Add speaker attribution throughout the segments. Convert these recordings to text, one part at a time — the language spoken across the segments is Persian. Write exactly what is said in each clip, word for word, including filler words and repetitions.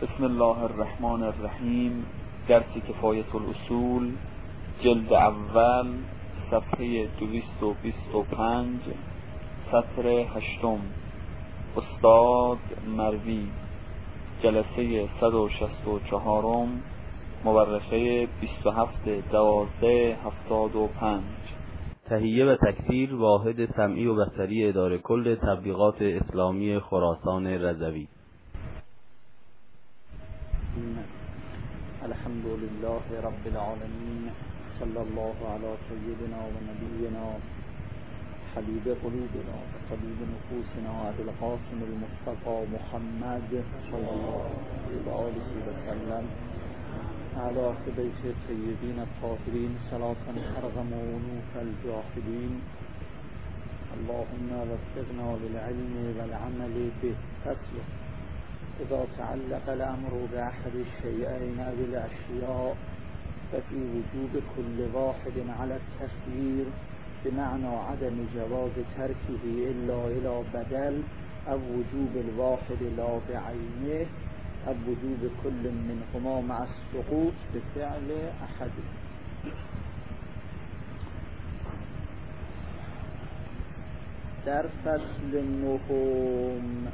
Speaker 1: بسم الله الرحمن الرحیم. درس کفایت الاصول، جلد اول، صفحه دویست و بیست و پنج، سطر هشتم. استاد مروی، جلسه صد و شصت و چهارم، مورخه بیست و هفت دوازده هفتاد و پنج.
Speaker 2: تهیه و تکثیر واحد سمعی و بصری اداره کل تبلیغات اسلامی خراسان رضوی.
Speaker 3: الحمد لله رب العالمين، صلى الله على سيدنا ونبينا حبيب قلوبنا وطبيب نفوسنا أبي القاسم المصطفى محمد صلى الله عليه وآله وسلم على أهل بيت الطيبين الطاهرين صلاة ترغم أنوف الجاحدين. اللهم وفقنا للعلم والعمل به. فصل: إذا تعلق الأمر بأحد الشيئين أو الأشياء ففي وجوب كل واحد على التخيير بمعنى عدم جواز تركه إلا إلى بدل، أو وجوب الواحد لا بعينه، أو وجوب كل منهما مع السقوط بفعل أحده. در فصل نهم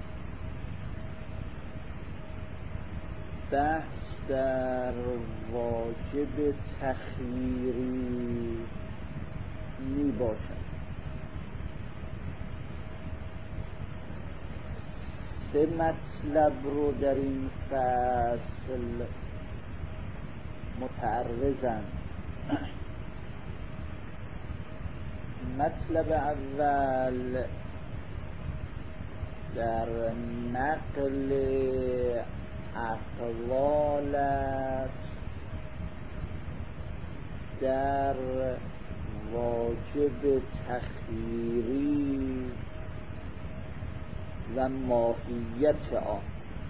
Speaker 3: بحث در واجب تخییری می باشد. سه مطلب رو در این فصل متعرضن. مطلب اول در نقل اقوال است در واجب تخییری و ماهیت آن،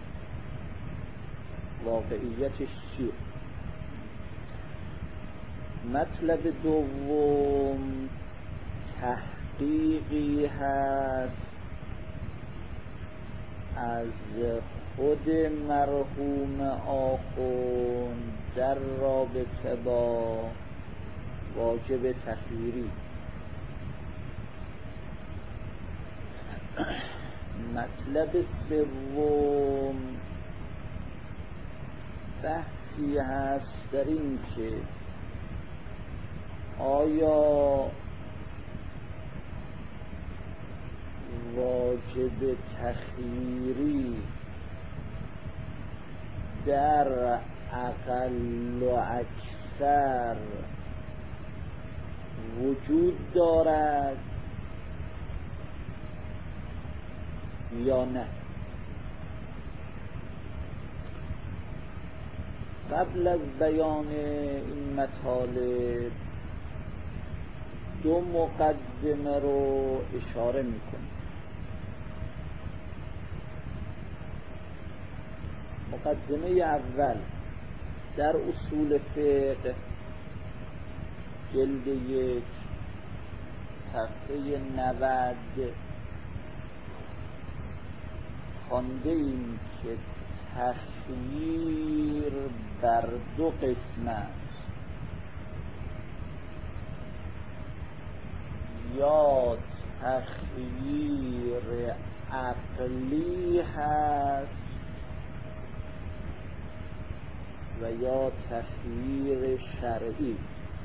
Speaker 3: واقعیتش چیه. مطلب دوم تحقیقی هست از خود مرحوم آخوند در رابطه با واجب تخییری. مطلب سوم بحثی هست در این که آیا واجب تخییری در اقل و اکثر وجود دارد یا نه. قبل از بیان این مطالب دو مقدمه رو اشاره میکنم. مقدمه اول در اصول فقه جلد یک صفحه نود خوانده ایم که تخییر بر دو قسم است: یا تخییر عقلی هست و یا تخییر شرعی.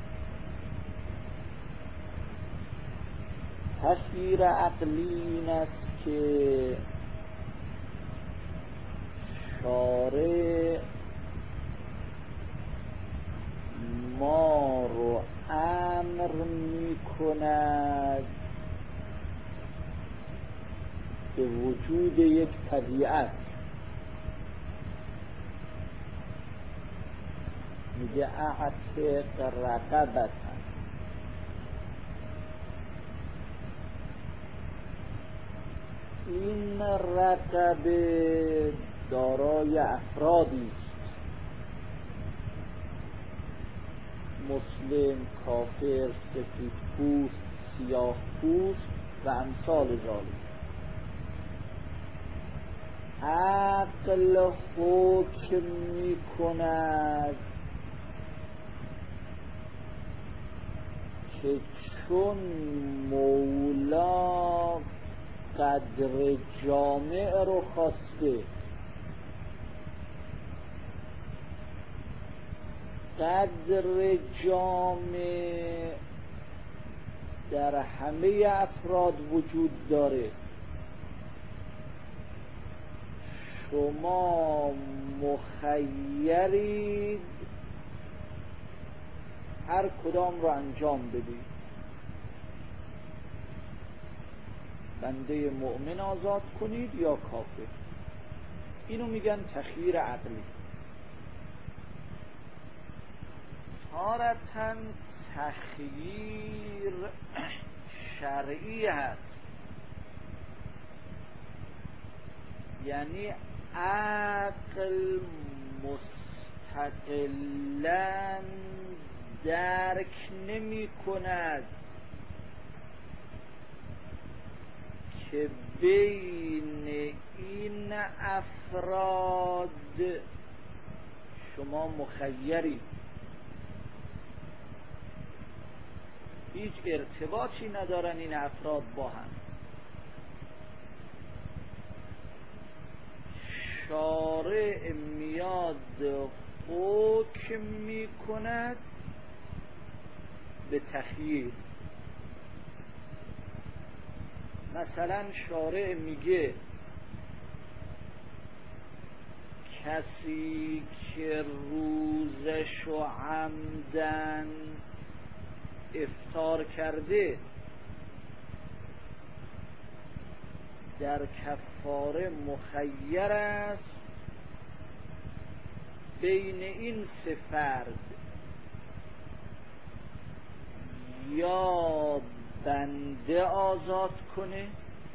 Speaker 3: تخییر عقلی این است که شارع ما رو امر می کند به وجود یک طبیعت. میگه اعتق رقبتا. این رقبه دارای افرادی است: مسلم، کافر، سفید پوست، سیاه پوست و امثال ذالک. عقل حکم می کند که چون مولا قدر جامع رو خواسته، قدر جامع در همه افراد وجود داره. شما مخیرید هر کدام رو انجام بدید. بنده مؤمن آزاد کنید یا کافر. اینو میگن تخییر عقلی. تارتاً تخییر شرعی هست، یعنی عقل مستقلاً درک نمی کند که بین این افراد شما مخیری، هیچ ارتباطی ندارن این افراد با هم. شارع میاد حکم می کند به تخییر. مثلا شارع میگه کسی که روزش و عمدن افطار کرده در کفاره مخیر است بین این سه فرد، یا بنده آزاد کنه،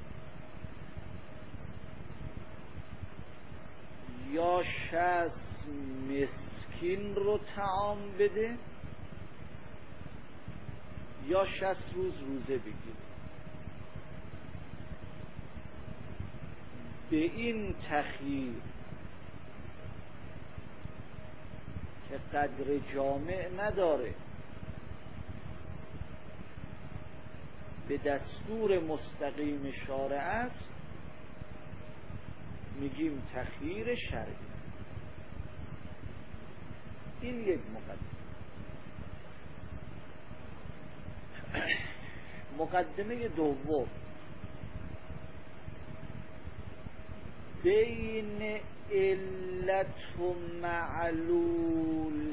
Speaker 3: یا شصت مسکین رو طعام بده، یا شصت روز روزه بگیره. به این تخییر که قدر جامع نداره، به دستور مستقیم شارع است، میگیم تخییر شرعی. این یک مقدمه. مقدمه دوم، بین علت و معلول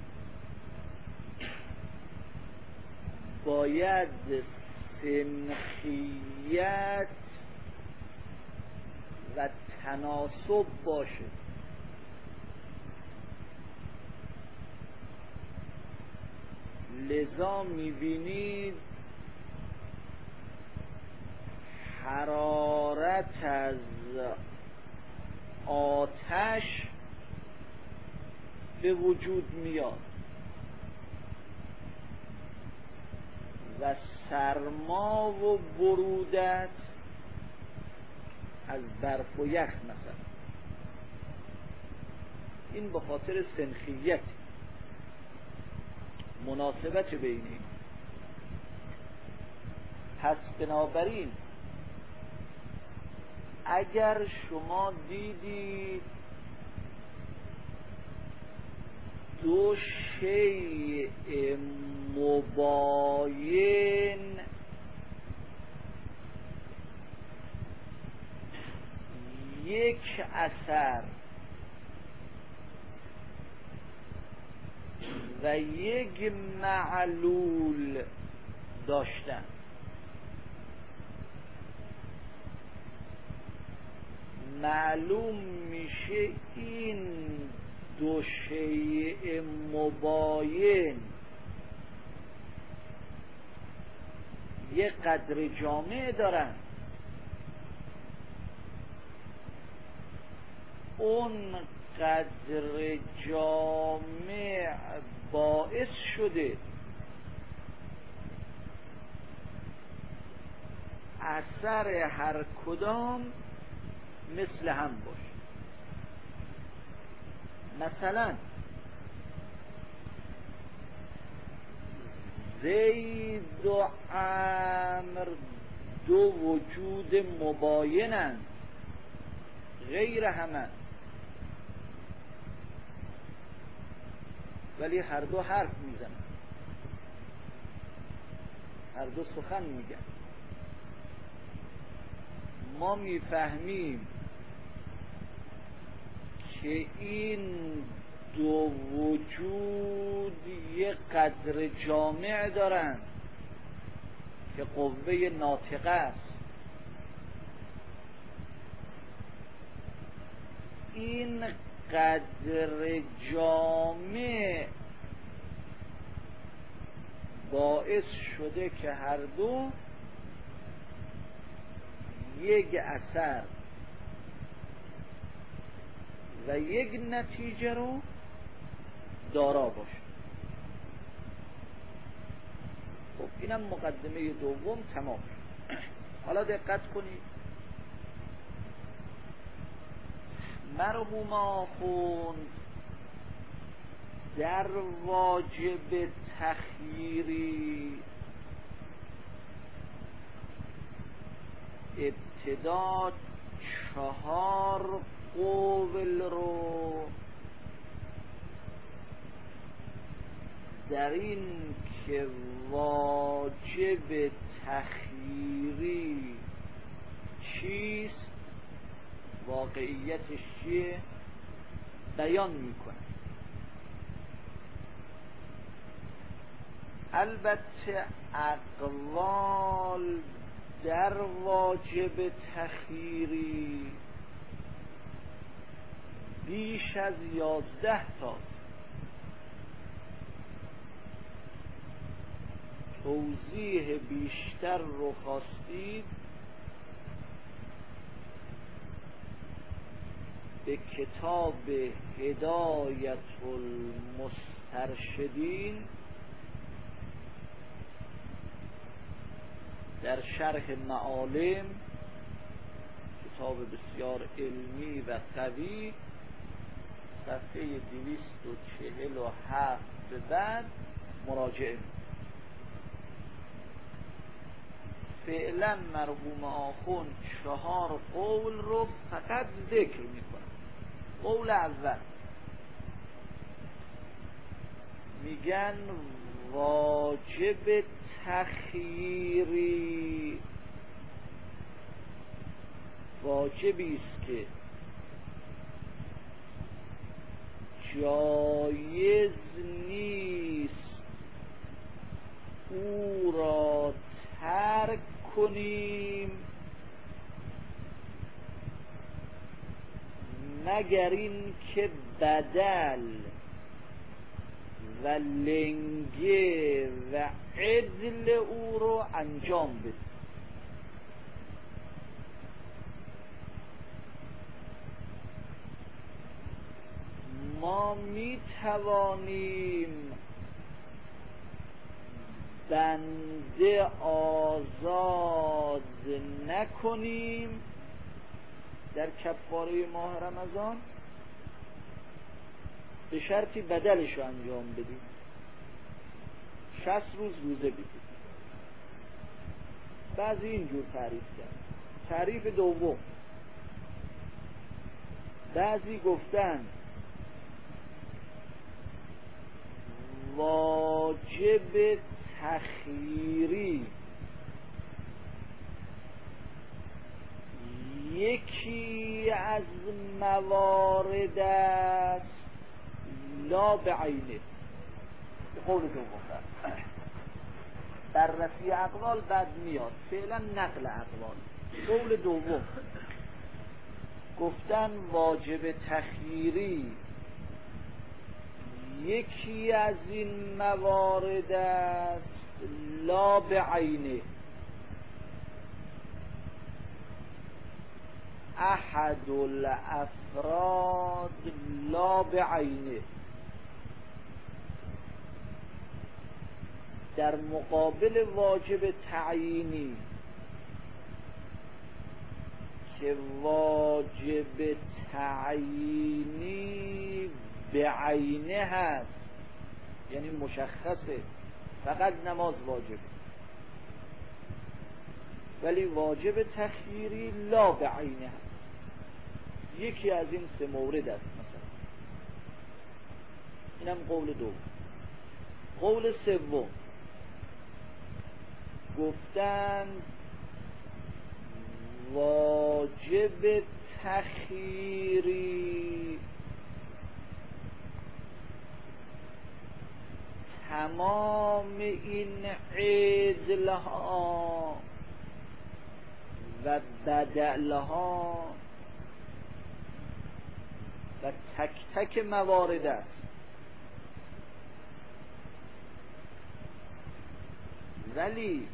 Speaker 3: باید سنخیت و تناسب باشه. لذا میبینید حرارت از آتش به وجود میاد و سرما و برودت از برف و یخ مثلا. این به خاطر سنخیت، مناسبت بینی. پس بنابراین اگر شما دیدید دو شیء مباین یک اثر و یک معلول داشتن، معلوم میشه این دو شیء مباین یه قدر جامع دارن. اون قدر جامع باعث شده اثر هر کدام مثل هم باشه. مثلا زید و عمرو دو وجود مباینند، غیر همه، ولی هر دو حرف میزنن، هر دو سخن میگن. ما میفهمیم که این دو وجود یک قدر جامع دارند که قوه ناطقه است. این قدر جامع باعث شده که هر دو یک اثر و یک نتیجه رو دارا باشه. خب اینم مقدمه دوم تمام. حالا دقت کنید، مرحوم آخوند در واجب تخییری ابتدا چهار قول رو در این که واجب تخییری چیست، واقعیتش چیه، بیان میکنه. البته اقوال در واجب تخییری بیش از یازده تا. توضیح بیشتر رو خواستید به کتاب هدایت المسترشدین در شرح معالم، کتاب بسیار علمی و قوی، صفحه دویست و چهل و هفت به بعد مراجعه. فعلا مرحوم آخوند چهار قول رو فقط ذکر میکنه. قول اول میگن واجب تخییری واجبی است که جایز نیست او را ترک کنیم مگر این که بدل و لنگه و عدل او رو انجام بده. ما می توانیم بنده آزاد نکنیم در کفاره ماه رمضان به شرطی بدلش رو انجام بدیم، شصت روز روزه بدیم. بعضی اینجور تعریف کرد. تعریف دوم، بعضی گفتن واجب تخییری یکی از موارد است لا بعینه. قول دوم بررسی اقوال بعد میاد، فعلا نقل اقوال. قول دوم گفتن واجب تخییری یکی از این موارد است لا بعینه، احد الافراد لا بعینه، در مقابل واجب تعیینی که واجب تعیینی به عینه هست، یعنی مشخصه، فقط نماز واجبه. ولی واجب تخییری لا به عینه هست، یکی از این سه مورد است. مثلا اینم قول دوم. قول سوم گفتن واجب تخییری تمام این عدلها و بدلها و تک تک موارد است. ولی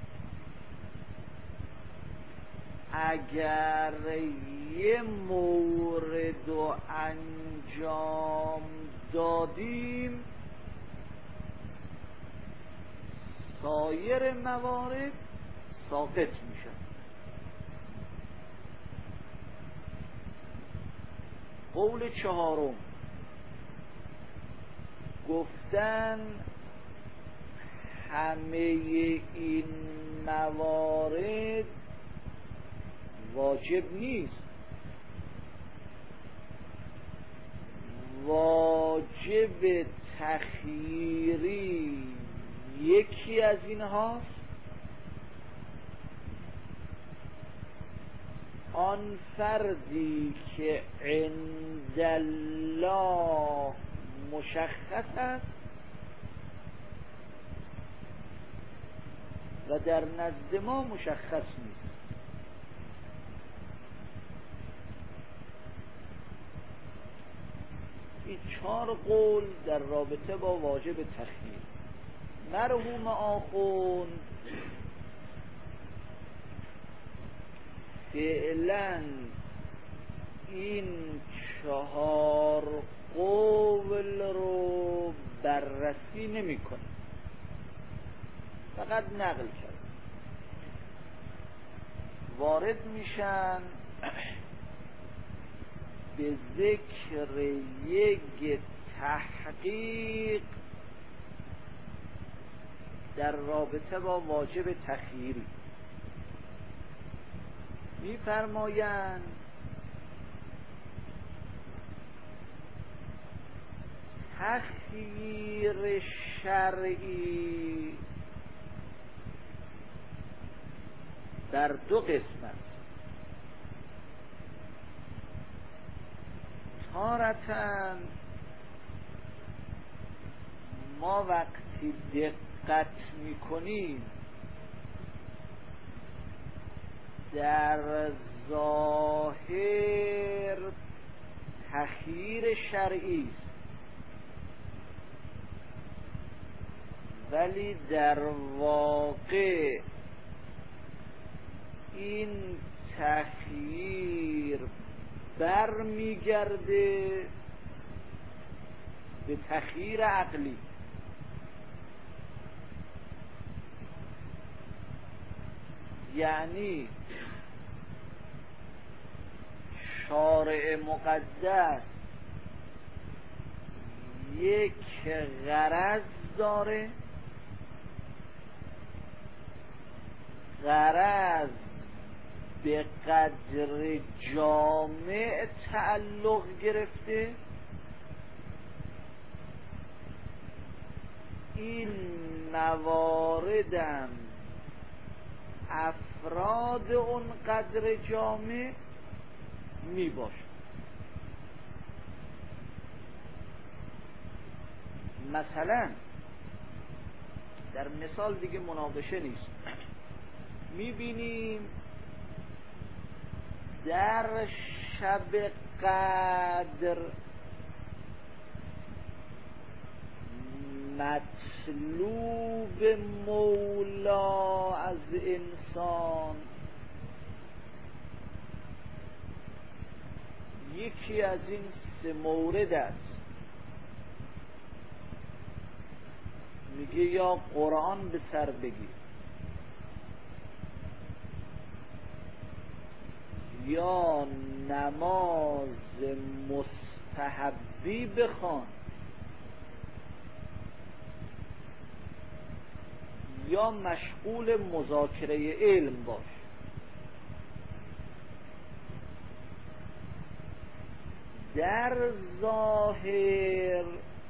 Speaker 3: اگر یه مورد رو انجام دادیم سایر موارد ساقط میشه. قول چهارم گفتن همه این موارد واجب نیست، واجب تخییری یکی از اینهاست، آن فردی که عند الله مشخص است و در نزد ما مشخص نیست. این چهار قول در رابطه با واجب تخییر. مرحوم آخوند فعلا این چهار قول رو بررسی نمی کنه، فقط نقل کرد. وارد میشن به ذکر یک تحقیق در رابطه با واجب تخییری. می‌فرمایند تخییر شرعی در دو قسم است. تارةً ما وقتی دقت میکنیم در ظاهر تخییر شرعی است، ولی در واقع این تخییر برمیگرده به تخییر عقلی. یعنی شارع مقدس یک غرض داره، غرض به قدر جامع تعلق گرفته، این مواردم افراد اون قدر جامع می باشه. مثلا در مثال دیگه مناقشه نیست، می بینیم در شب قدر مطلوب مولا از انسان یکی از این سه مورد است. میگه یا قرآن به سر بگیر، یا نماز مستحبی بخوان یا مشغول مذاکره علم باش. در ظاهر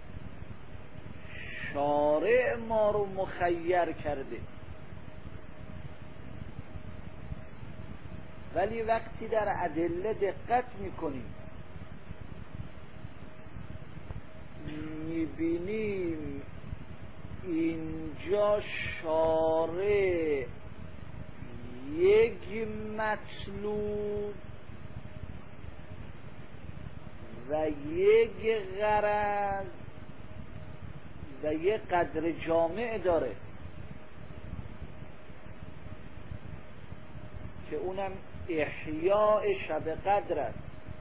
Speaker 3: شارع ما رو مخیر کرده، ولی وقتی در ادله دقت میکنیم میبینیم اینجا شارع یک مطلوب و یک غرض و یک قدر جامع داره که اونم احیاء شب قدر است،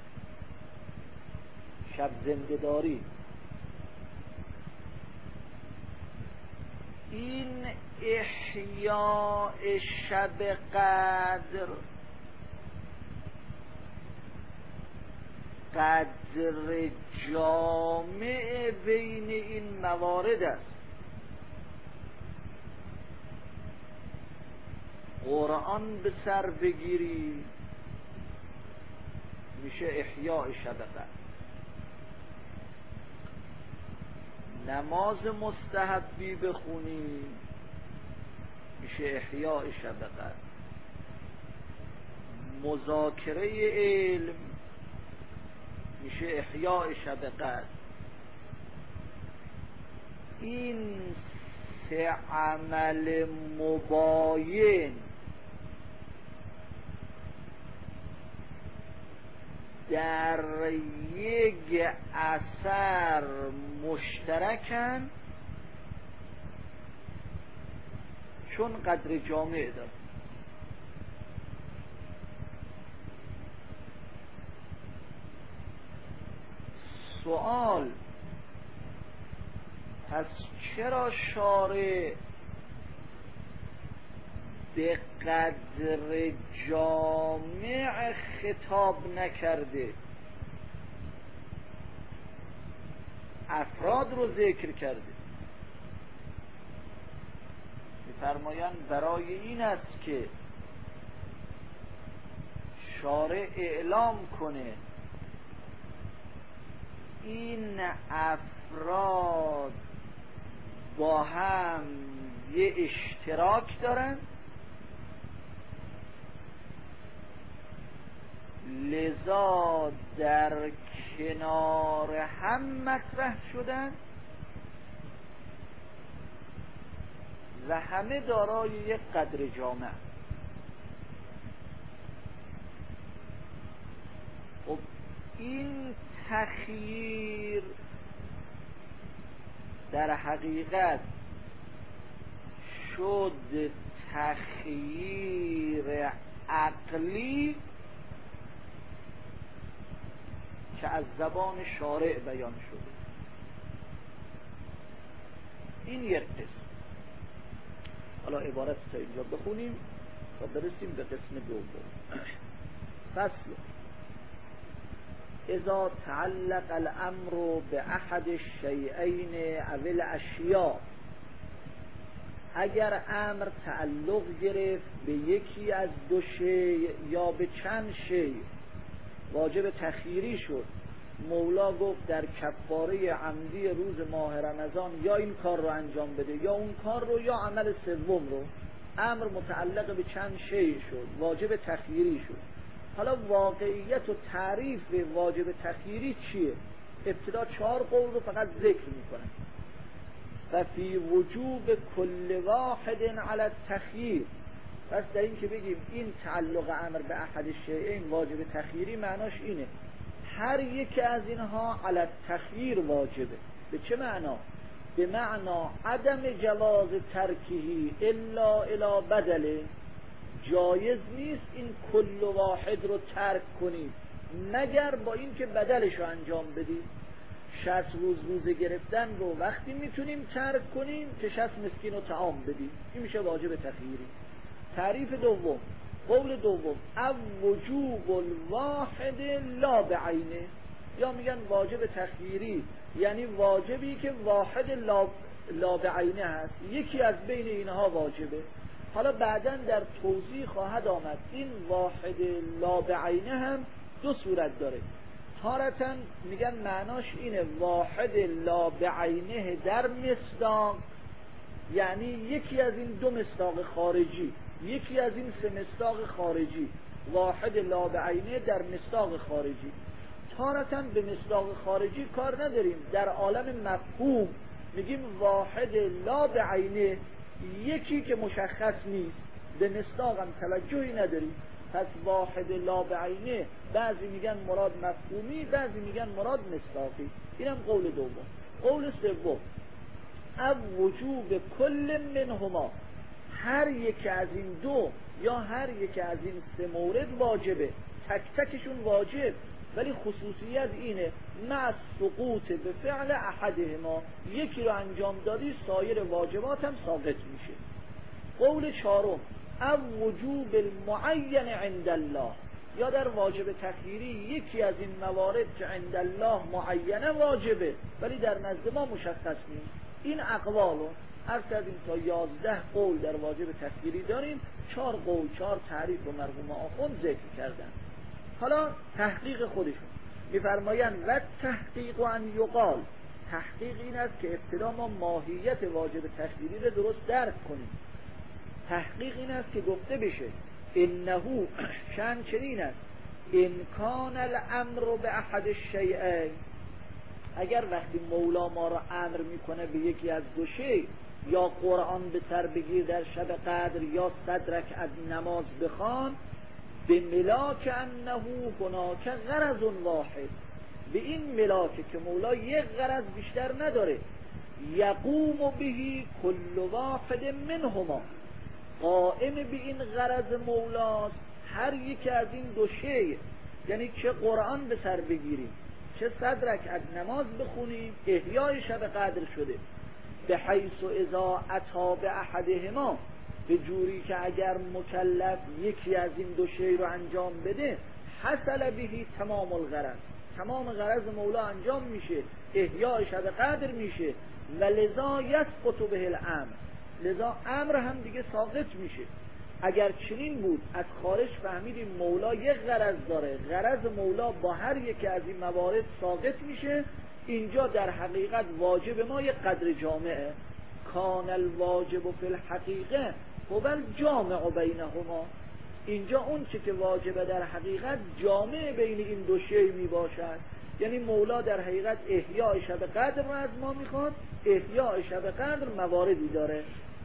Speaker 3: شب زنده‌داری. این احیاء شب قدر قدر جامع بین این موارد است. قرآن به سر بگیری میشه احیاء شب قدر، نماز مستحبی بخونی میشه احیاء شب قدر، مذاکره علم میشه احیاء شب قدر. این سه عمل مباین در یک اثر مشترکن چون قدر جامع داره. سوال: پس چرا شارع به قدر جامع خطاب نکرده، افراد رو ذکر کرده؟ می‌فرمایند برای این است که شارع اعلام کنه این افراد با هم یه اشتراک دارن، لذا در کنار هم مطرح شدن و همه دارای یک قدر جامع. خب این تخییر در حقیقت شد تخییر عقلی که از زبان شارع بیان شده. این یک قسم. حالا عبارت تا اینجا بخونیم تا برسیم به قسم دوم. فصل: اذا تعلق الامر به احد الشیئین او الاشیاء، اگر امر تعلق گرفت به یکی از دو شیء یا به چند شیء، واجب تخییری شد. مولا گفت در کفاره عمدی روز ماه رمضان یا این کار رو انجام بده یا اون کار رو یا عمل سوم رو. امر متعلق به چند شیء شد، واجب تخییری شد. حالا واقعیت و تعریف واجب تخییری چیه؟ ابتدا چهار قول رو فقط ذکر میکنن. و فی وجوب کل واحد علی التخییر. پس در این که بگیم این تعلق امر به احد الشیئین واجب تخییری، معناش اینه هر یک از اینها علی التخییر واجبه. به چه معنا؟ به معنا عدم جواز ترکیهی الا الی بدله. جایز نیست این کل واحد رو ترک کنید مگر با این که بدلش رو انجام بدید. شصت روز روزه گرفتن رو وقتی میتونیم ترک کنیم که شصت مسکین رو طعام بدیم، این میشه واجب تخییری. تعریف دوم، قول دوم: او وجوب الواحد لا بعینه. یا میگن واجب تخییری یعنی واجبی که واحد لا, لا بعینه هست، یکی از بین اینها واجبه. حالا بعداً در توضیح خواهد آمد این واحد لا بعینه هم دو صورت داره. تارةً میگن معناش اینه واحد لا بعینه در مصداق، یعنی یکی از این دو مصداق خارجی، یکی از این سه مصداق خارجی، واحد لا بعینه در مصداق خارجی. تارةً به مصداق خارجی کار نداریم، در عالم مفهوم میگیم واحد لا بعینه، یکی که مشخص نیست، به مصداق هم توجهی نداریم. پس واحد لا بعینه بعضی میگن مراد مفهومی، بعضی میگن مراد مصداقی. اینم قول دوم. قول سوم او وجوب کل منهما، هر یک از این دو یا هر یک از این سه مورد واجبه، تک تکشون واجب، ولی خصوصیت اینه مع سقوط به فعل احدهما، یکی رو انجام دادی سایر واجبات هم ساقط میشه. قول چهارم او وجوب المعین عند الله، یا در واجب تخییری یکی از این موارد که عند الله معینه واجبه ولی در نزد ما مشخص نیست. این اقوالو عرض کردیم تا یازده قول در واجب تخییری داریم، چهار قول چهار تعریف و مرحوم آخوند ذکر کردن. حالا تحقیق خودشون میفرمایند و تحقیق و ان یقال، تحقیق این است که ابتدا ما ماهیت واجب تخییری رو درست درک کنیم. تحقیق این است که گفته بشه انه شأن چنین است ان کان الامر به احد الشیئین، اگر وقتی مولا ما را امر میکنه به یکی از دو شی، یا قرآن به سر بگیر در شب قدر یا صد رکعت نماز بخوان، به ملاک انه هناک غرض واحد، به این ملاک که مولا یک غرض بیشتر نداره، یقوم بهی کل واحد منهما، قائم به این غرض مولاست هر یک از این دو شی، یعنی چه قرآن به سر بگیریم چه صد رکعت نماز بخونیم احیای شب قدر شده، به حیث اذا اتا به احدهما، به جوری که اگر مکلف یکی از این دو شی رو انجام بده حصل بهی تمام الغرض، تمام غرض مولا انجام میشه، احیای شب قدر میشه، و لذا یسقط به الامر، لذا امر هم دیگه ساقط میشه. اگر چنین بود از خارج فهمیدیم مولا یک غرض داره، غرض مولا با هر یک از این موارد ساقط میشه، اینجا در حقیقت واجب ما یک قدر جامعه، کان الواجب فی الحقیقه هو الجامع بینهما، اینجا اون چی که واجبه در حقیقت جامع بین این دو شی می باشد، یعنی مولا در حقیقت احیاء شب قدر رو از ما میخواد، احیاء شب قدر مواردی داره،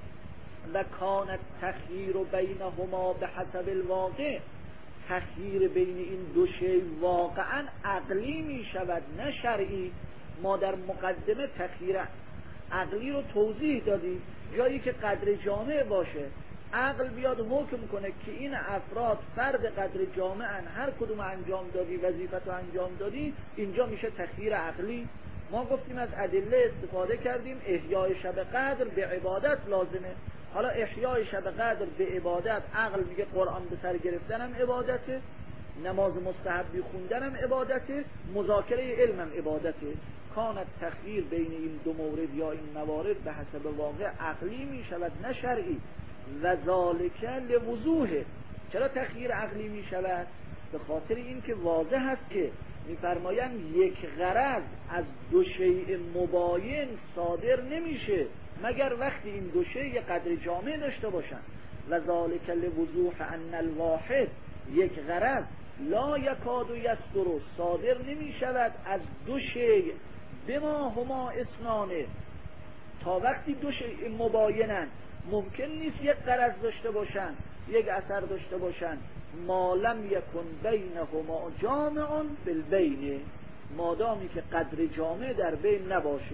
Speaker 3: و کان التخییر بینهما به حسب الواقع، تخییر بین این دو شی واقعا عقلی می شود نه شرعی. ما در مقدمه تخییر عقلی رو توضیح دادیم، جایی که قدر جامع باشه عقل بیاد حکم کنه که این افراد فرد قدر جامعن، هر کدوم انجام دادی وظیفت رو انجام دادی، اینجا میشه تخییر عقلی. ما گفتیم از ادله استفاده کردیم، احیای شب قدر به عبادت لازمه. حالا احیای شب قدر به عبادت، عقل میگه قرآن به سر گرفتنم عبادته، نماز مستحبی خوندنم عبادته، مذاکره علمم عبادته. کانت تخییر بین این دو مورد یا این موارد به حسب واقع عقلی می شود نه شرعی. و ذالک لوضوحه، چرا تخییر عقلی می شود؟ به خاطر این که واضح هست که میفرمایند یک غرض از دو شیء مباین صادر نمیشه مگر وقتی این دو شیء قدر جامع داشته باشن. و ذالک لوضوح ان الواحد، یک غرض لا یکاد یصدر، صادر نمی شود از دو شیء بما هما اثنانه، تا وقتی دو شیء مباینن ممکن نیست یک غرض داشته باشن، یک اثر داشته باشن. ما لم یکن بینهما جامع بالبین، مادامی که قدر جامع در بین نباشه.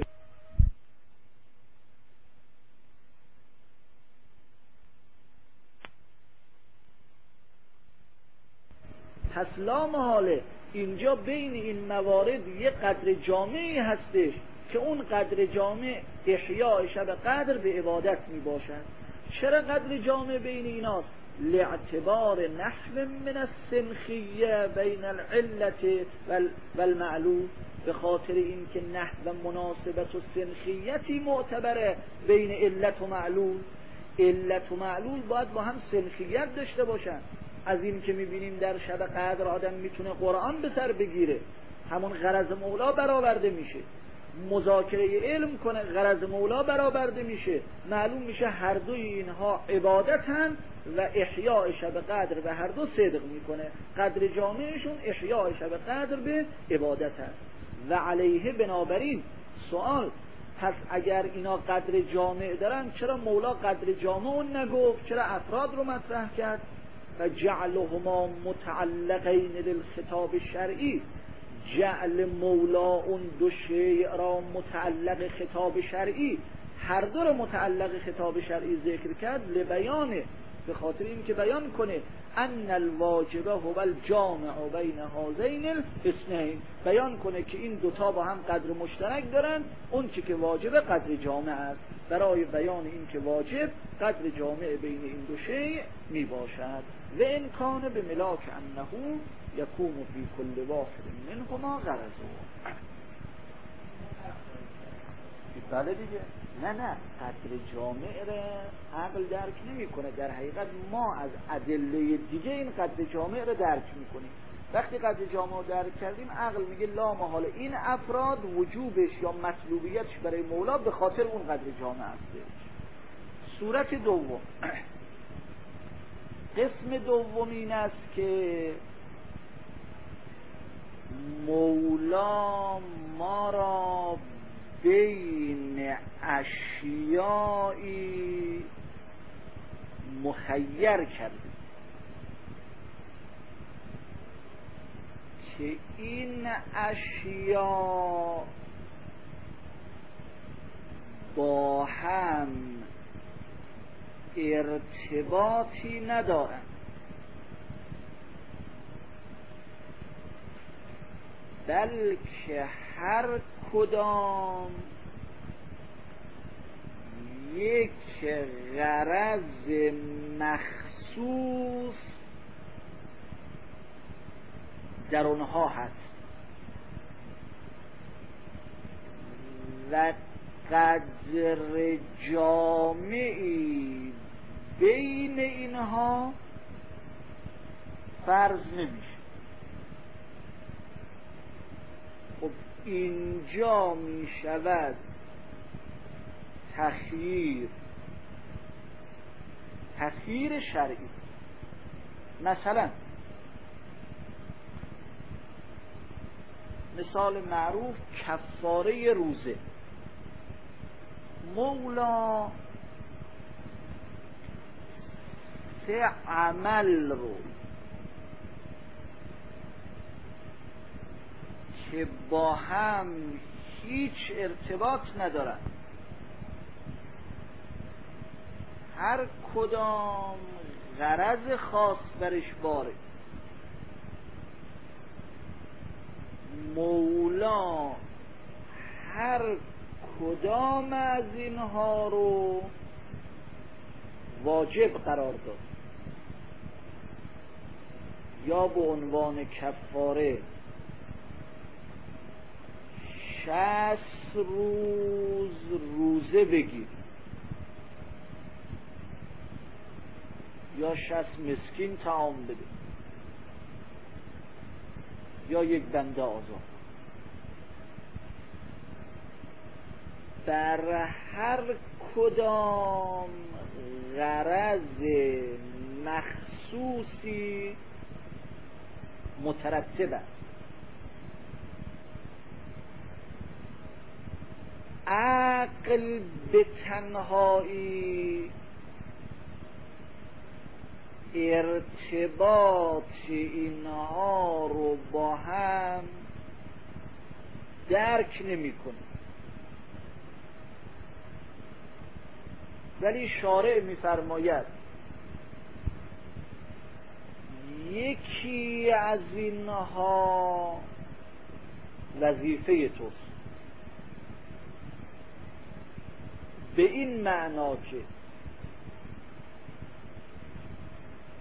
Speaker 3: پس لا محاله اینجا بین این موارد یک قدر جامعی هستش که اون قدر جامع احیاء شب قدر به عبادت می باشد. چرا قدر جامع بین ایناست؟ لاعتبار نحو من السنخیه بین العلت والمعلول، به خاطر اینکه نحو مناسبت و سنخیتی معتبره بین علت و معلول. علت و معلول باید با هم سنخیت داشته باشن. از این که میبینیم در شب قدر آدم میتونه قرآن به سر بگیره، همون غرض مولا برآورده میشه. مذاکره علم کنه، غرض مولا برآورده میشه. معلوم میشه هر دوی اینها عبادتن و احیاء شب قدر به هر دو صدق میکنه. قدر جامعشون احیاء شب قدر به عبادت هست. و علیه بنابراین سوال، پس اگر اینا قدر جامع دارن چرا مولا قدر جامع اون نگفت؟ چرا افراد رو مطرح کرد؟ و جعلهما متعلقین للخطاب شرعی، جعل مولا اون دو شیء را متعلق خطاب شرعی، هر دو را متعلق خطاب شرعی ذکر کرد لبیانه، به خاطر این که بیان کنه ان الواجب هو الجامع بین هذین الاثنین، بیان کنه که این دوتا با هم قدر مشترک دارن، اون چی که واجب قدر جامع است، برای بیان این که واجب قدر جامع بین این دو شیء می باشد. و ان کان بملاک انه یکون فی کل واحد منهما غرضه. بله دیگه، نه نه قدر جامع را عقل درک نمی کنه. در حقیقت ما از ادله دیگه این قدر جامع را درک می کنیم. وقتی قدر جامع را درک کردیم عقل میگه لا محاله این افراد وجوبش یا مطلوبیتش برای مولا به خاطر اون قدر جامع است. صورت دوم، قسم دوم این است که مولا ما را بین اشیایی مخیر کرده که این اشیا با هم ارتباطی ندارند، بلکه هر کدام یک غرض مخصوص در اونها هست و قدر جامعی بین اینها فرض نمیشه. خب اینجا می شود تخییر تخییر شرعی. مثلا مثال معروف کفاره روزه. مولا سه عمل رو که با هم هیچ ارتباط ندارن، هر کدام غرض خاص برش باره، مولا هر کدام از اینها رو واجب قرار داد، یا به عنوان کفاره شصت روز روزه بگیر، یا شصت مسکین طعام بده، یا یک بنده آزاد. بر هر کدام غرض مخصوصی مترتب است. عقل به تنهایی ارتباط اینها رو با هم درک نمی کنه، ولی شارع می فرماید یکی از اینها وظیفه توست، به این معنا که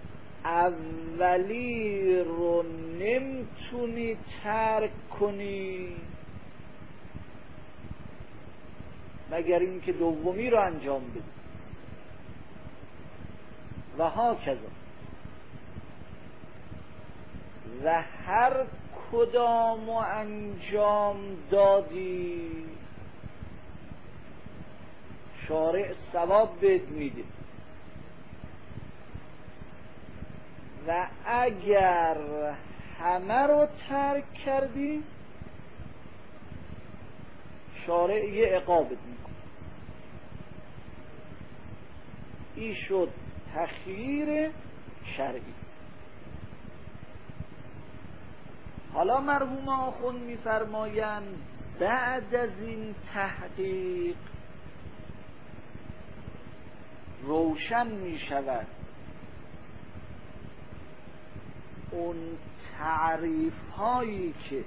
Speaker 3: اولی رو نمیتونی ترک کنی مگر اینکه دومی رو انجام بدی و ها کذا. و هر کدامو انجام دادی شارع ثواب بهت میده و اگر همه رو ترک کردی شارع یه عقابت میکنه. این شد تخییر شرعی. حالا مرحوم آخوند می‌فرمایند بعد از این تحقیق روشن می شود اون تعریف هایی که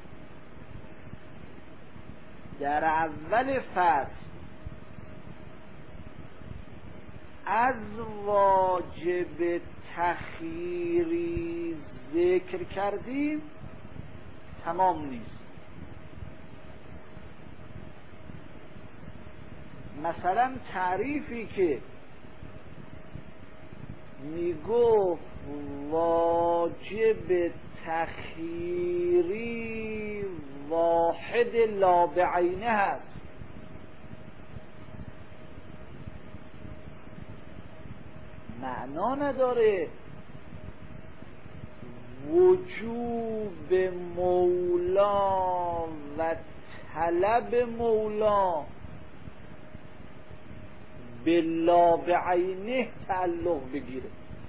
Speaker 3: در اول فصل از واجب تخییری ذکر کردیم تمام نیست. مثلا تعریفی که میگفت واجب تخییری واحد لا بعینه هست، معنا نداره وجوب مولا و طلب مولا به لا بعینه تعلق بگیره.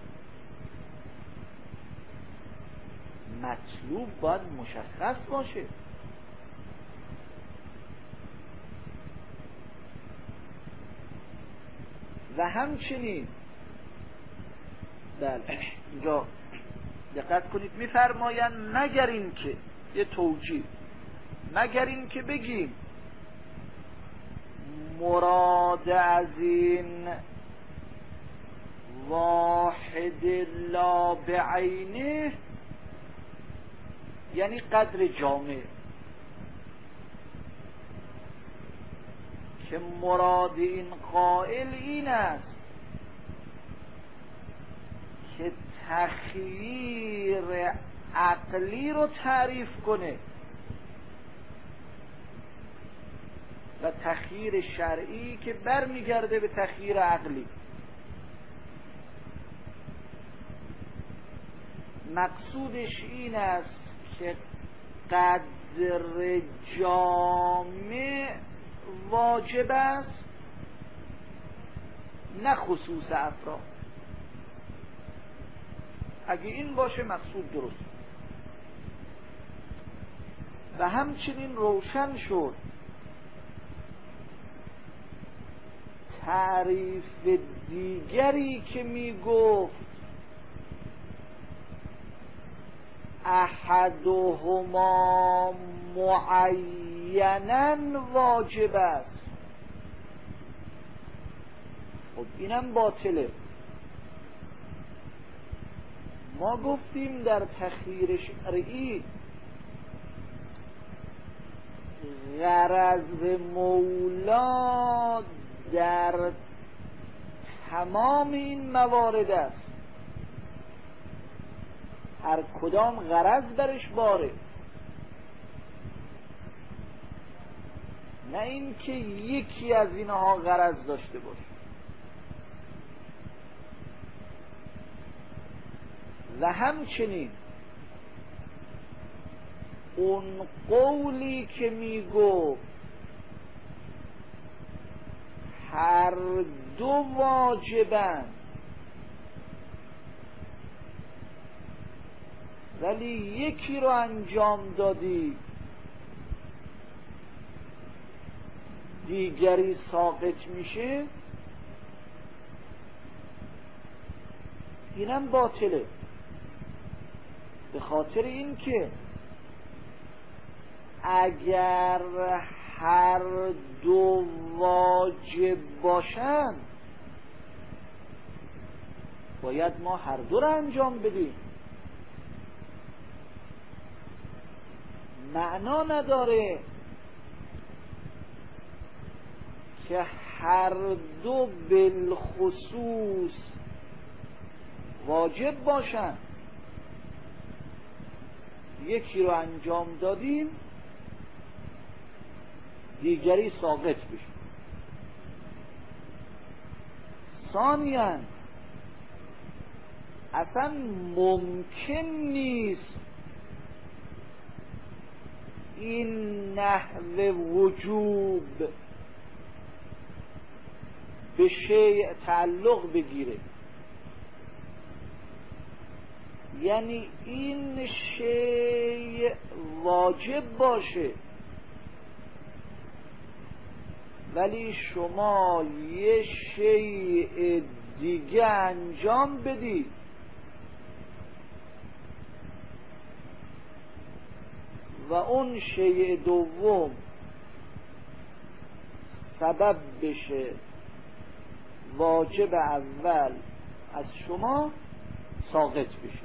Speaker 3: مطلوب باید مشخص باشه. و همچنین بله اینجا دقت کنید میفرمایند مگر این که یه توجیه، مگر این که بگیم مراد از این واحد لا بعینه یعنی قدر جامع، که مراد این قائل این است که تخییر عقلی رو تعریف کنه و تخییر شرعی که برمیگرده به تخییر عقلی. مقصودش این است که قدر جامع واجب است نه خصوص افراد. اگه این باشه مقصود درست. و همچنین روشن شد تعریف دیگری که می گفت احدهما معیناً واجب است. خب اینم باطله. ما گفتیم در تخییر شرعی غرض مولا در تمام این موارد است، هر کدام غرض برش باره، نه اینکه یکی از اینها غرض داشته باشه. و همچنین اون قولی که میگفت هر دو واجبن ولی یکی رو انجام دادی دیگری ساقط میشه، اینم باطله. به خاطر اینکه اگر هر دو واجب باشن باید ما هر دو رو انجام بدیم. معنا نداره که هر دو بالخصوص واجب باشن. یکی رو انجام دادیم دیگری ساقط بشه. ثانیاً اصلا ممکن نیست این نحو وجوب به شیء تعلق بگیره، یعنی این شیء واجب باشه ولی شما یه شیء دیگه انجام بدید و اون شیء دوم سبب بشه واجب اول از شما ساقط بشه.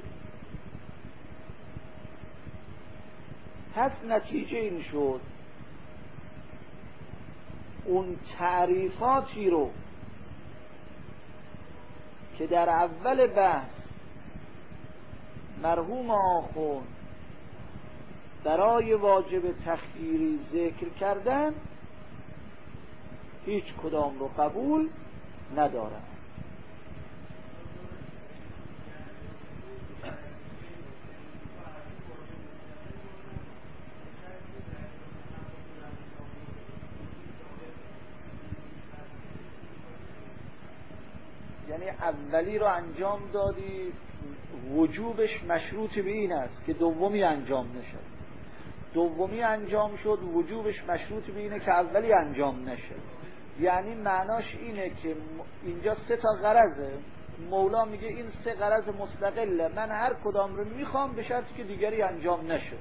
Speaker 3: پس نتیجه این شد اون تعریفاتی رو که در اول بحث مرحوم آخوند برای واجب تخییری ذکر کردن هیچ کدام رو قبول ندارن. یعنی اولی رو انجام دادی وجوبش مشروط به این است که دومی انجام نشد، دومی انجام شد وجوبش مشروط به اینه که اولی انجام نشد. یعنی معناش اینه که اینجا سه تا غرضه، مولا میگه این سه غرض مستقله، من هر کدام رو میخوام به شرطی که دیگری انجام نشد.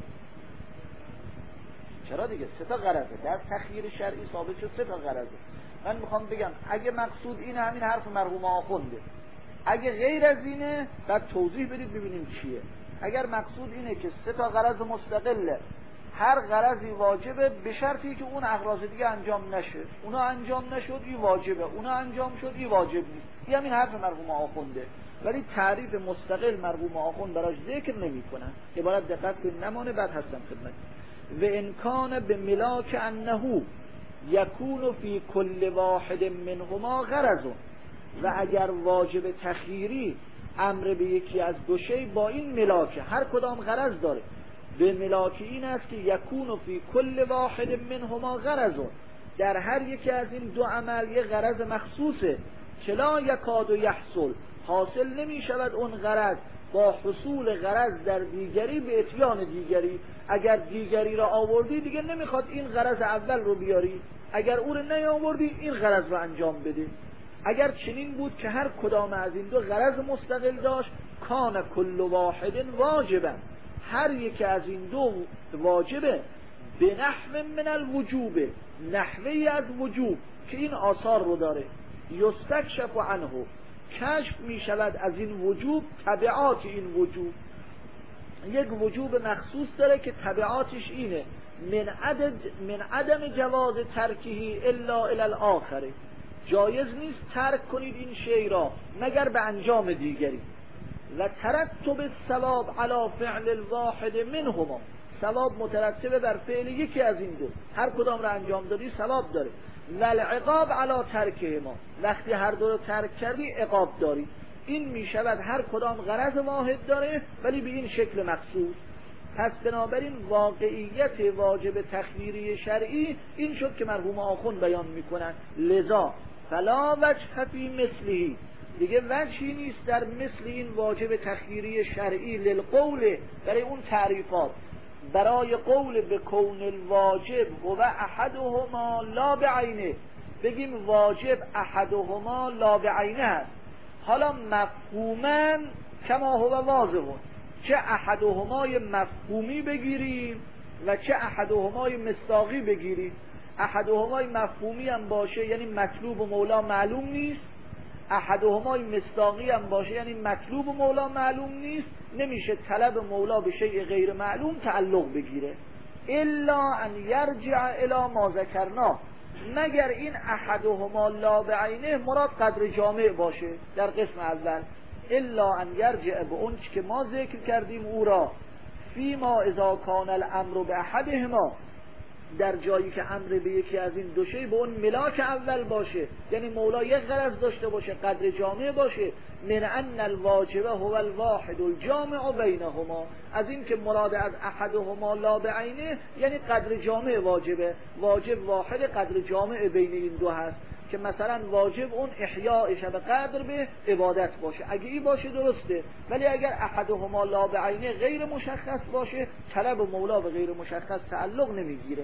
Speaker 3: چرا دیگه سه تا غرضه در تخییر شرعی ثابت شد، سه تا غرضه. من میخوام بگم اگه مقصود اینه همین حرف مرحوم آخونده، اگه غیر از اینه بعد توضیح بدید ببینیم چیه. اگر مقصود اینه که سه تا غرض مستقله هر غرضی واجبه به شرطی که اون اغراض دیگه انجام نشه، اونا انجام نشد این واجبه، اونا انجام شد این واجب نیست. این همین حرف مرحوم آخونده، ولی تعریف مستقل مرحوم آخوند براش ذکر نمی کنن. عبارت دقت کنید نمانه بعد هستم خدمت. و امکان به ملاک انه یکون فی کل واحد منهما غرض، و اگر واجب تخییری امر به یکی از دو شی با این ملاک هر کدام غرض داره، به ملاک این است که یکون فی کل واحد منهما غرض، در هر یکی از این دو عمل یه غرض مخصوصه که لا یکاد و یحصل، حاصل نمی شود اون غرض با حصول غرض در دیگری به اتیان دیگری. اگر دیگری را آوردی دیگه نمیخواد این غرض اول رو بیاری، اگر او رو نیاوردی این غرض رو انجام بده. اگر چنین بود که هر کدام از این دو غرض مستقل داشت کان کل واحد واجبا، هر یک از این دو واجبه به نحو من الوجوب، نحوی از وجوب که این آثار رو داره، یستکشف عنه، کشف می شود از این وجوب تبعات این وجوب. یک وجوب مخصوص داره که تبعاتش اینه من عدد من عدم جواز ترکهی الا الی الاخره، جایز نیست ترک کنید این شی را مگر به انجام دیگری. و ترتب الثواب علی فعل الواحد منهما، ثواب مترتبه بر فعل یکی از این دو، هر کدام را انجام دادی ثواب داره. و العقاب علی ترکهما، وقتی هر دو رو ترک کردی عقاب داری. این می شود هر کدام غرض واحد داره ولی به این شکل مخصوص. پس بنابراین واقعیت واجب تخییری شرعی این شد که مرحوم آخوند بیان میکنن. لذا فلا وجه فی مثله، دیگه وجهی نیست در مثل این واجب تخییری شرعی للقول، برای اون تعریفات، برای قول به کون الواجب و احدهما لا بعینه، بگیم واجب احدهما لا بعینه هست. حالا مفهوما کما هو واضح، چه احدهمای مفهومی بگیریم و چه احدهمای مصداقی بگیریم. احدهمای مفهومی هم باشه یعنی مطلوب و مولا معلوم نیست، احدهما مصداقی هم باشه یعنی مطلوب مولا معلوم نیست، نمیشه طلب مولا به شیء غیر معلوم تعلق بگیره. الا ان یرجع الی ما ذکرنا، مگر این احدهما لا بعینه مراد قدر جامع باشه در قسم اول. الا ان یرجع به اون که ما ذکر کردیم او را، فیما اذا کان الامر به احدهما، در جایی که امر به یکی از این دو شی به اون ملاک اول باشه، یعنی مولا یک غرض داشته باشه قدر جامع باشه، من ان الواجب هو الواحد الجامع بینهما، از این که مراد از احدهما لا بعینه یعنی قدر جامع واجبه، واجب واحد قدر جامع بین این دو هست، که مثلا واجب اون احیاء شب قدر به عبادت باشه، اگه این باشه درسته، ولی اگر احدهما لا بعینه غیر مشخص باشه طلب مولا به غیر مشخص تعلق نمیگیره.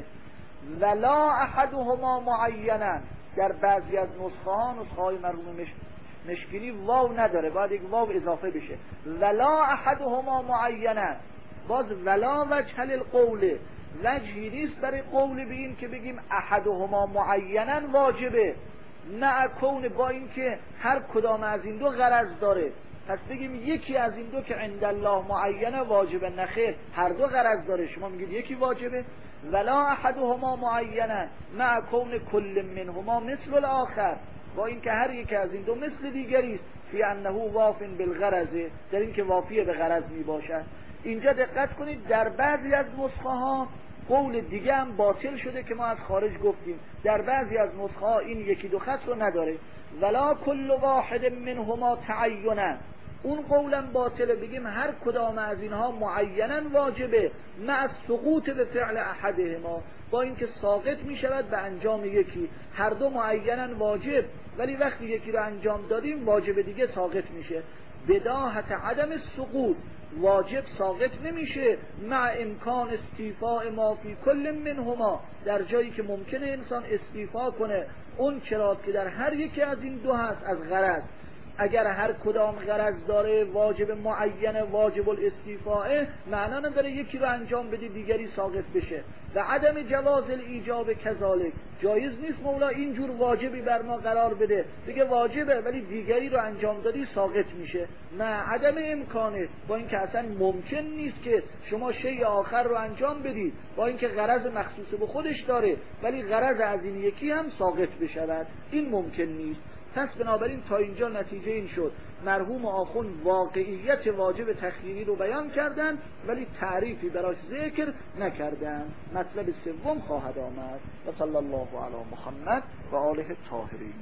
Speaker 3: ولا احدهما معینا، در بعضی از نسخه ها، نسخه های مرحوم مش... مشکلی واو نداره، باید یک واو اضافه بشه. ولا احدهما معینا، باز ولا وجه للقول، وجهی نیست برای قول به این که بگیم احدهما معینا واجبه، نه کون با این که هر کدام از این دو غرض داره، پس بگیم یکی از این دو که عند الله معینه واجبه، نخیر هر دو غرض داره، شما میگید یکی واجبه. ولا احدهما معینا مع کون کل منهما مثل الاخر، با این که هر یک از این دو مثل دیگری است، فی انه واف بالغرض، در این که وافی به غرض می باشد. اینجا دقت کنید در بعضی از نسخه ها قول دیگه هم باطل شده که ما از خارج گفتیم، در بعضی از نسخه ها این یکی دو خط رو نداره. ولا کل واحد منهما تعینا، اون قولم باطله، بگیم هر کدام از اینها معینا واجبه، مع سقوط به فعل احدهما، با اینکه ساقط می شود به انجام یکی، هر دو معینا واجب، ولی وقتی یکی رو انجام دادیم واجب دیگه ساقط میشه. بداهت عدم سقوط، واجب ساقط نمیشه مع امکان استیفاء ما فی کل منهما، در جایی که ممکنه انسان استیفا کنه اون چرا که در هر یکی از این دو هست از غرض. اگر هر کدام غرض داره واجب معین واجب الاستیفاء، معنا نداره یکی رو انجام بدی دیگری ساقط بشه. و عدم جواز الایجاب کذالک، جایز نیست مولا اینجور واجبی بر ما قرار بده بگه واجبه ولی دیگری رو انجام دادی ساقط میشه، نه عدم امکانه، با اینکه اصلا ممکن نیست که شما شیء آخر رو انجام بدید با اینکه غرض مخصوص به خودش داره ولی غرض از این یکی هم ساقط بشود، این ممکن نیست. پس بنابراین تا اینجا نتیجه این شد مرحوم آخوند واقعیت واجب تخییری رو بیان کردن ولی تعریفی براش ذکر نکردن. مطلب سوم خواهد آمد. و صلی الله علی محمد و آله الطاهرین.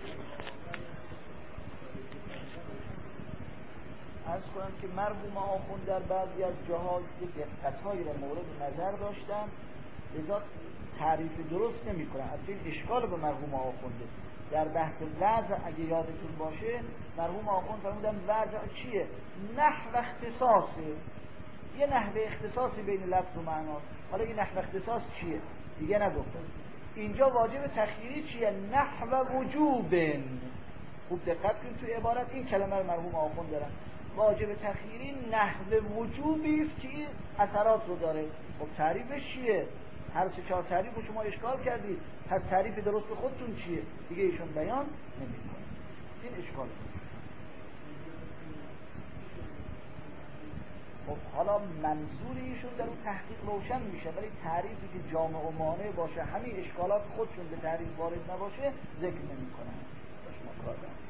Speaker 3: عرض کنم که مرحوم آخوند در بعضی از جاها دقت‌هایی را مورد نظر داشتن، لذا تعریف درست نمی کنن. از این اشکال به مرحوم آخونده در بحث وضع اگه یادتون باشه مرحوم آخوند فرمودن وضع چیه؟ نحو اختصاصه، یه نحو اختصاصی بین لفظ و معناست. حالا این نحو اختصاص چیه؟ دیگه نگفتن. اینجا واجب تخییری چیه؟ نحو وجوبن. خوب دقت کنید تو عبارت این کلمه رو مرحوم آخوند دارن، واجب تخییری نحو وجوبی است که این اثرات رو داره. خب تعریفش چیه؟ هر سه چهار تعریف رو شما اشکال کردید، پس تعریف درست خودتون چیه؟ دیگه ایشون بیان نمی‌کنه. این اشکال. خب حالا منظور ایشون در اون تحقیق روشن میشه، ولی تعریفی که جامع و مانع باشه همین اشکالات خودشون به تعریف وارد نباشه ذکر نمی‌کنن. شما کار دارید.